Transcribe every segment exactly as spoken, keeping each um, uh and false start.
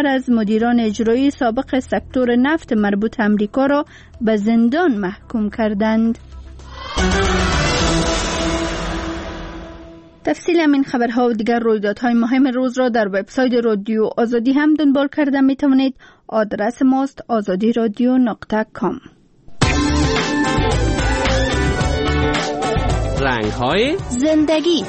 نفر از مدیران اجرایی سابق سکتور نفت مربوط امریکا را به زندان محکوم کردند. تفصیل همین خبرها و دیگر رویدادهای مهم روز را در وبسایت رادیو آزادی هم دنبال کرده می توانید. آدرس ماست آزادی رادیو نقطه کام. رنگ‌های زندگی.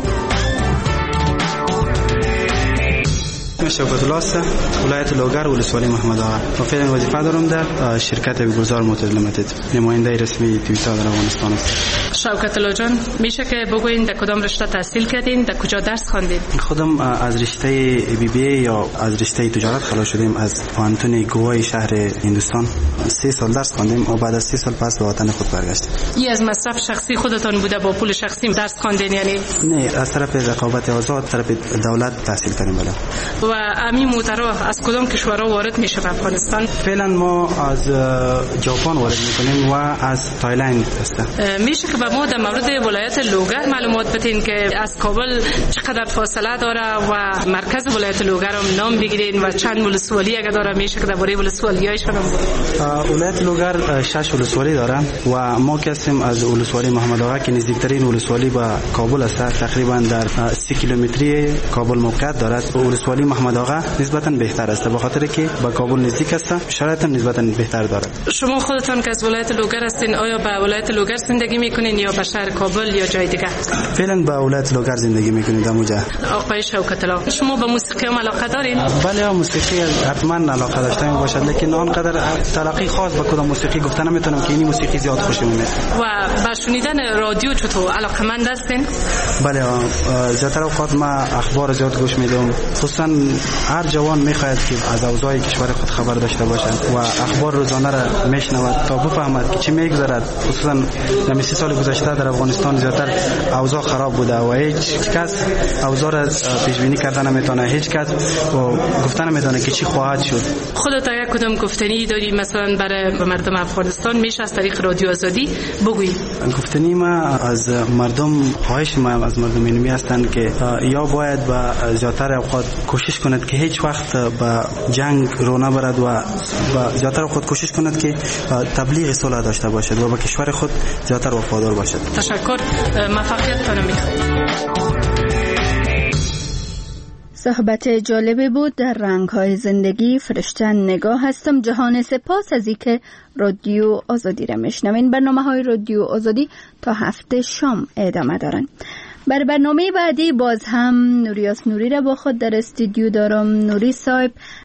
من شوکت الله هستم، ولایت لوگر، ولسوالی محمد آقا. و فعلا وظیفه دارم در شرکت گلزار موتور لیمیتد، نماینده رسمی تویوتا در افغانستان. شوکت الله جان، میشه که بگوین در کدام رشته تحصیل کردین، در کجا درس خواندین؟ خودم از رشته بی بی ای یا از رشته تجارت خلاص شدیم از پانتون گوای شهر هندوستان. سه سال درس خواندیم و بعد از سه سال پس به وطن خود برگشتیم. این از مصرف شخصی خودتان بوده، با پول شخصی درس خواندین یعنی؟ نه، از طرف رقابت آزاد، طرف دولت تحصیل کردیم. بله. و امی موترها از کدام کشورها وارد میشه به افغانستان؟ فعلا ما از ژاپن وارد میکنیم و از تایلند هستیم. میشه که به ما در مورد ولایت لوگر معلومات بدین که از کابل چقدر فاصله داره و مرکز ولایت لوگر هم نام بگیرین و چند ولسوالی اگه داره؟ میشه که درباره ولسوالی‌هاش هم بگین. ولایت لوگر شش ولسوالی داره و ما که هستیم از ولسوالی محمد آقا که نزدیکترین ولسوالی به کابل است، تقریبا در سی کیلومتری کابل موقعیت دارد. ولسوالی محمد آقا نسبتاً بهتر است به خاطر که به کابل نزدیک است، شرایط هم نسبتاً بهتر دارد. شما خودتان که از ولایت لوگر هستین، آیا به ولایت لوگر زندگی میکنین یا به شهر کابل یا جای دیگه؟ فعلا به ولایت لوگر زندگی میکنیم. دموجا. آقای شوکت الله، شما به موسیقی هم علاقه دارین؟ بله، موسیقی حتما علاقه داشته باشد، لیکن آنقدر تلقی خاص به کدام موسیقی گفتن نمیتونم که این موسیقی زیاد خوشم میاد. و به شنیدن رادیو چطور علاقه‌مند هستین؟ بله، زیادتر اوقات ما اخبار زیاد گوش میدم. خصوصا هر جوان میخواهد که از اوضاع کشور خود خبر داشته باشد و اخبار روزانه را میشنود تا بفهمد که چی میگذرد. خصوصا در سی سال گذشته در افغانستان زیادتر اوضاع خراب بوده و هیچ کس اوضاع را پیش بینی کردن نمیتونه، هیچ کس گفتن نمیتونه که چی خواهد شد. خودت یک کدام گفتنی داری مثلا برای مردم افغانستان میشه از طریق رادیو آزادی بگویی؟ گفتنی ما از مردم، خواهش ما از مردم اینمی هستند که یا باید با زیادتر اوقات کوشش کند که هیچ وقت با جنگ رو نبرد و با زیادتر خود کوشش کند که تبلیغ صلح داشته باشد و با کشور خود زیادتر وفادار باشد. تشکر، موفقیت کنم میخوام. صحبت جالبی بود در رنگ‌های زندگی. فرشته نگاه هستم. جهان سپاس از اینکه رادیو آزادی را میشنوین. برنامه‌های رادیو آزادی تا هفته شام ادامه دارن. بر برنامه بعدی باز هم نوریاس نوری را با خود در استودیو دارم. نوری صاحب